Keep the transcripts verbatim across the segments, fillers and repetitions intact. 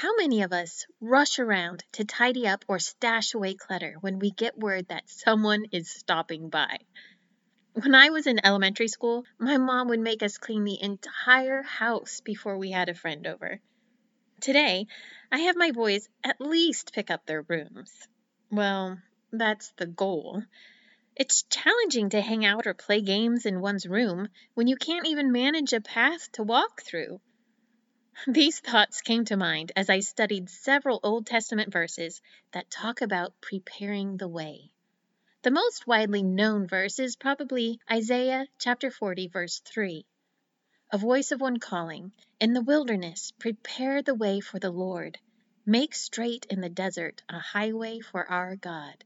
How many of us rush around to tidy up or stash away clutter when we get word that someone is stopping by? When I was in elementary school, my mom would make us clean the entire house before we had a friend over. Today, I have my boys at least pick up their rooms. Well, that's the goal. It's challenging to hang out or play games in one's room when you can't even manage a path to walk through. These thoughts came to mind as I studied several Old Testament verses that talk about preparing the way. The most widely known verse is probably Isaiah chapter forty, verse three. A voice of one calling, "In the wilderness, prepare the way for the Lord. Make straight in the desert a highway for our God."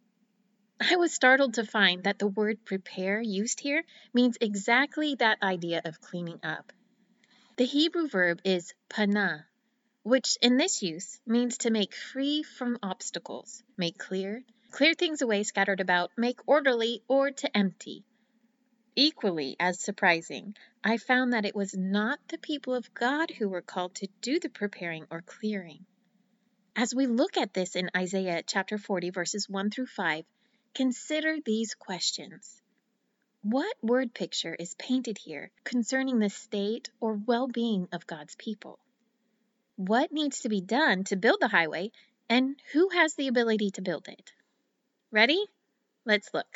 I was startled to find that the word prepare used here means exactly that idea of cleaning up. The Hebrew verb is panah, which in this use means to make free from obstacles, make clear, clear things away scattered about, make orderly, or to empty. Equally as surprising, I found that it was not the people of God who were called to do the preparing or clearing. As we look at this in Isaiah chapter forty, verses one through five, consider these questions. What word picture is painted here concerning the state or well-being of God's people? What needs to be done to build the highway, and who has the ability to build it? Ready? Let's look.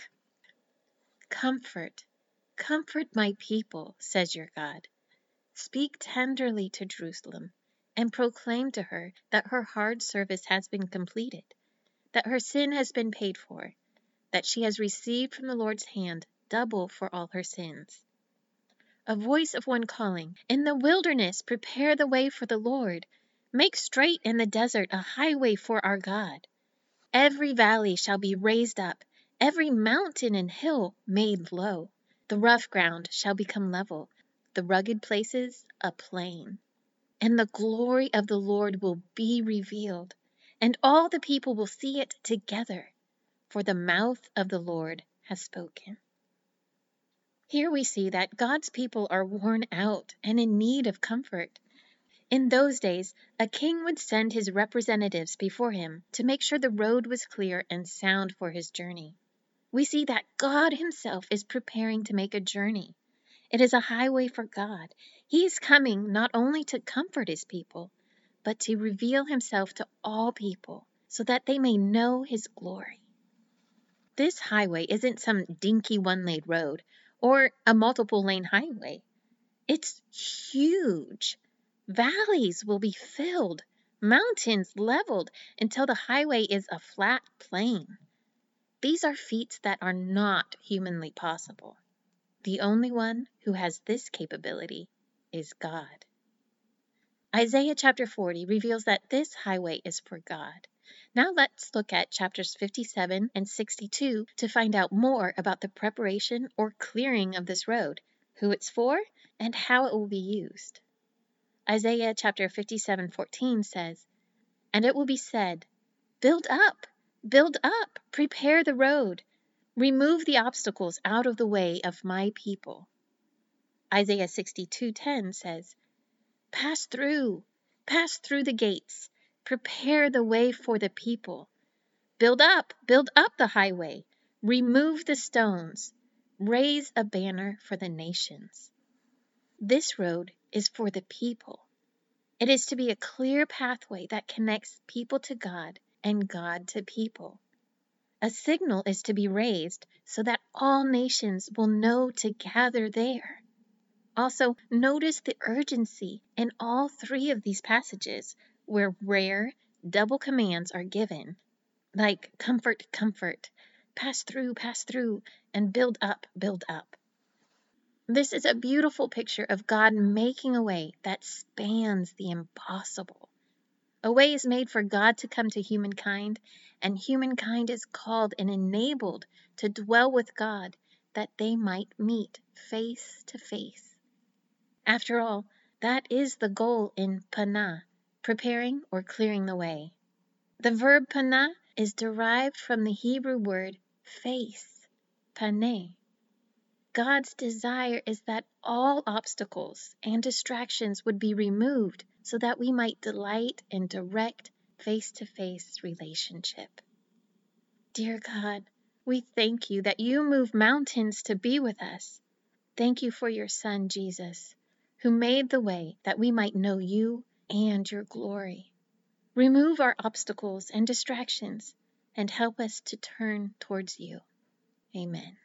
Comfort, comfort my people, says your God. Speak tenderly to Jerusalem, and proclaim to her that her hard service has been completed, that her sin has been paid for, that she has received from the Lord's hand double for all her sins. A voice of one calling, "In the wilderness, prepare the way for the Lord. Make straight in the desert a highway for our God. Every valley shall be raised up, every mountain and hill made low. The rough ground shall become level, the rugged places a plain. And the glory of the Lord will be revealed, and all the people will see it together, for the mouth of the Lord has spoken." Here we see that God's people are worn out and in need of comfort. In those days, a king would send his representatives before him to make sure the road was clear and sound for his journey. We see that God himself is preparing to make a journey. It is a highway for God. He is coming not only to comfort his people, but to reveal himself to all people so that they may know his glory. This highway isn't some dinky one-lane road or a multiple-lane highway. It's huge. Valleys will be filled, mountains leveled until the highway is a flat plain. These are feats that are not humanly possible. The only one who has this capability is God. Isaiah chapter forty reveals that this highway is for God. Now let's look at chapters fifty-seven and sixty-two to find out more about the preparation or clearing of this road, who it's for, and how it will be used. Isaiah chapter fifty-seven fourteen says, "And it will be said, build up, build up, prepare the road, remove the obstacles out of the way of my people." Isaiah sixty-two ten says, "Pass through, pass through the gates, prepare the way for the people. Build up, build up the highway, remove the stones, raise a banner for the nations." This road is for the people. It is to be a clear pathway that connects people to God and God to people. A signal is to be raised so that all nations will know to gather there. Also, notice the urgency in all three of these passages where rare, double commands are given, like comfort, comfort, pass through, pass through, and build up, build up. This is a beautiful picture of God making a way that spans the impossible. A way is made for God to come to humankind, and humankind is called and enabled to dwell with God that they might meet face to face. After all, that is the goal in panah, preparing or clearing the way. The verb panah is derived from the Hebrew word face, paneh. God's desire is that all obstacles and distractions would be removed so that we might delight in direct face-to-face relationship. Dear God, we thank you that you move mountains to be with us. Thank you for your Son, Jesus, who made the way that we might know you and your glory. Remove our obstacles and distractions and help us to turn towards you. Amen.